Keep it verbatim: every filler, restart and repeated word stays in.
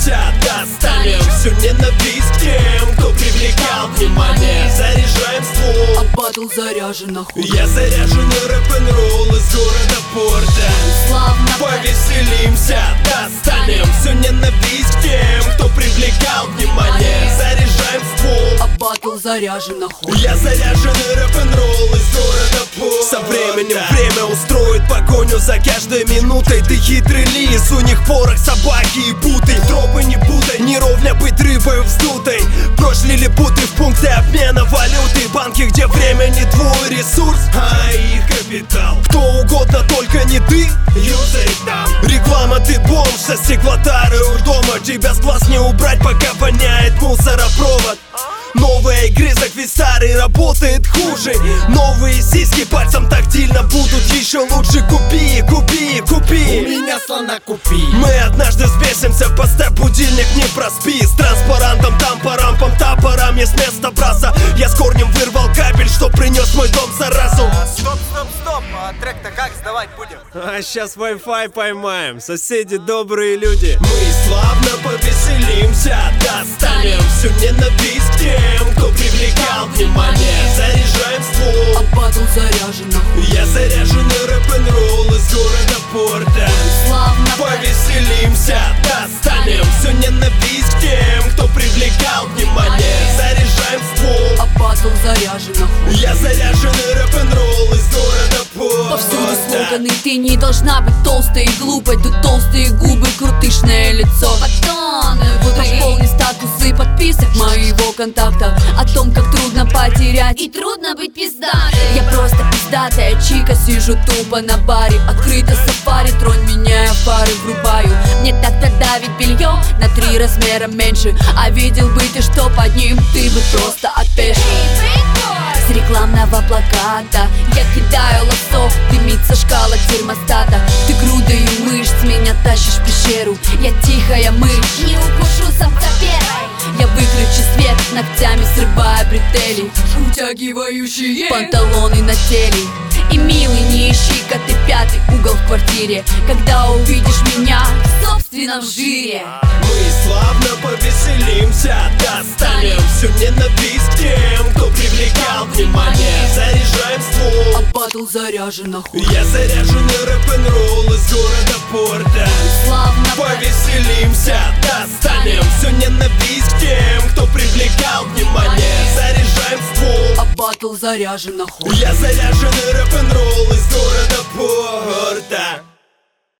повеселимся, достанем всю ненависть к тем, кто привлекал внимание. Заряжаем ствол, а батл заряжен на хуй. Я заряженный рэп-н-ролл из города Порта. Славно повеселимся, достанем всю ненависть к тем, кто привлекал внимание. Заряжаем ствол, а батл заряжен на хуй. Я заряженный рэп-н-ролл из города Порта. Со временем время устроит погоню за каждой минутой. Ты хитрый лис, у них порох, собаки и путы. Тропы не путай, не ровня быть рыбой вздутой. Прочь лилипуты в пункты обмена валюты. Банки, где время не твой ресурс, а их капитал. Кто угодно, только не ты, юзай там. Реклама, ты бомж, со стеклотары у дома. Тебя с глаз не убрать, пока воняет мусоропровод. Новые грызок, ведь старый работает хуже. Новые сиськи пальцем тактильно будут еще лучше. Купи, купи, купи, у меня слона купи. Мы однажды взбесимся, поставь будильник, не проспи. С транспарантом, там по рампам, топорам есть место браса. Я с корнем вырвал кабель, что принес мой дом заразу. Стоп, стоп, стоп, а трек-то как сдавать будем? А сейчас Wi-Fi поймаем, соседи добрые люди. Мы славно повеселимся, достанем всю ненависть к тем, кто привлекал внимание. Заряжаем ствол, а батл заряжен на хуй. Я заряженный рэп-н-ролл из города Порта. Славно повеселимся, достанем всю ненависть к тем, кто привлекал внимание. Заряжаем ствол, а батл заряжен на хуй. Я заряженный рэп-н-ролл из города Порта. Повсюду слоганы, ты не должна быть толстой и глупой. Тут толстые губы, крутышное лицо. Батоны, пополни статусы подписок моего контакта о том, как трудно потерять и трудно быть пиздатой. Я просто пиздатая чика, сижу тупо на баре. Открыто сафари, тронь меня, я фары врубаю. Мне так-то давит белье на три размера меньше. А видел бы ты, что под ним, ты бы просто опешил. С рекламного плаката я кидаю лосо, дымится шкала термостата. Ты грудою мышц меня тащишь в пещеру. Я тихая мышь, не укушу самца первой. Я выключу свет, ногтями срывая бретели, утягивающие панталоны на теле. И милый, не ищи коты пятый угол в квартире, когда увидишь меня в собственном жире. Мы славно повеселимся, достанем всю ненависть к тем, кто привлекал внимание. Заряжаем ствол, а батл заряжен на хуй. Я заряженный рэп-н-ролл из города Порта. Славно повеселимся, достанем всю ненависть к тем, кто привлекал внимание. Заряжаем ствол, а батл заряжен на хуй. Я заряженный рэп-н-ролл из города Порта.